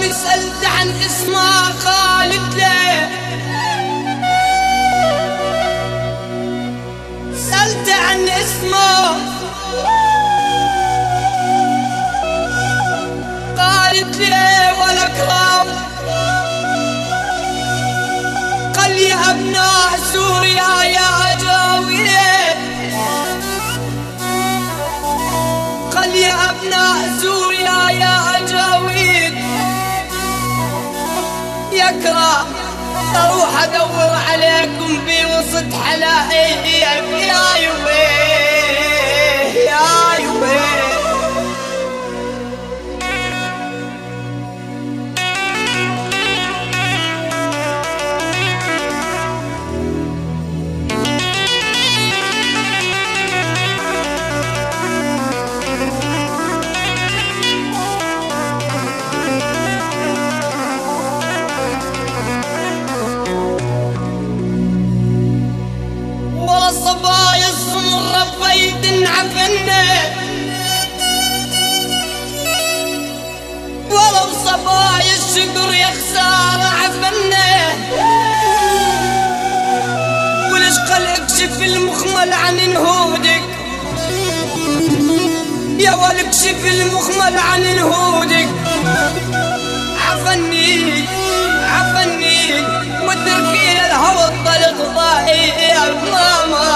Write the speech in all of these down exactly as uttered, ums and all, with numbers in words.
سألت عن اسمه قالت لي، سألت عن اسمه قالت لي ولك رب. قال يا أبناء سوريا يا أجاويد، قال يا أبناء سوريا يا أجاويد يكره اروح ادور عليكم بوسط حلايب يا يومي يا يومي. صبايا السمر ربيت عفنه، ولو صبايا الشقر يا خسارة عفنه. وليش قال اكشف المخمل عن نهودك يا ولد، اكشف المخمل عن نهودك. عفني عفني وتركي الهوى الطلق ضايع يا ماما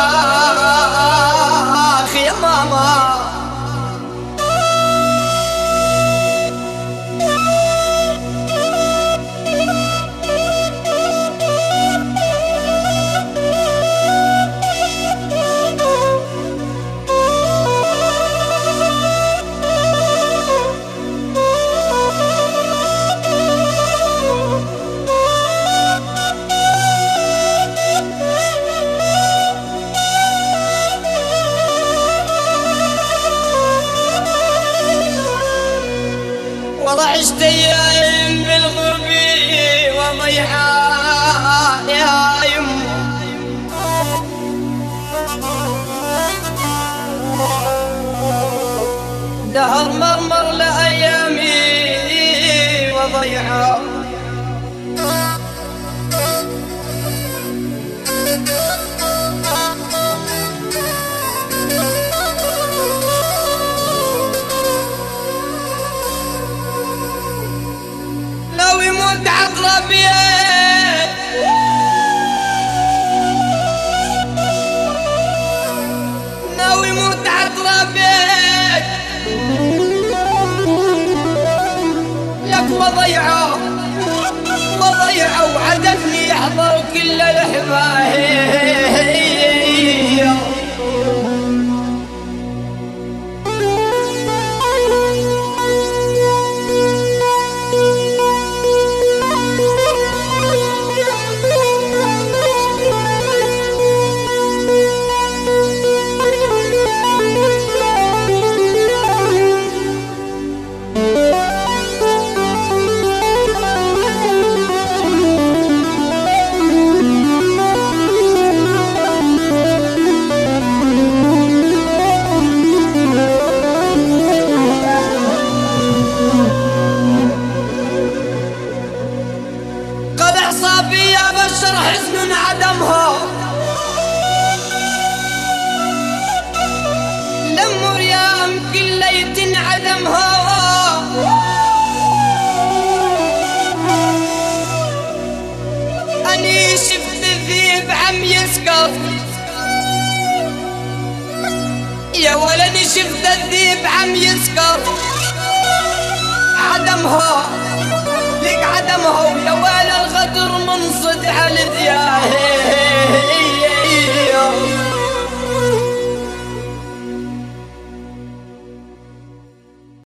اخي يا ماما. والله عشت ايام بالغربي وضيعة يا يمه، دهر مرمر لايامي وضيعة. لو يموت عقربيت لو يموت عقربيت لك وضيعه وضيعه وعدتني يحضر كل الحبايب. بشر حزن عدمها لم ريام كل ليت عدمها. أني شفت الذيب عم يسكر يا ولدي، شفت الذيب عم يسكر عدمها لك عدمها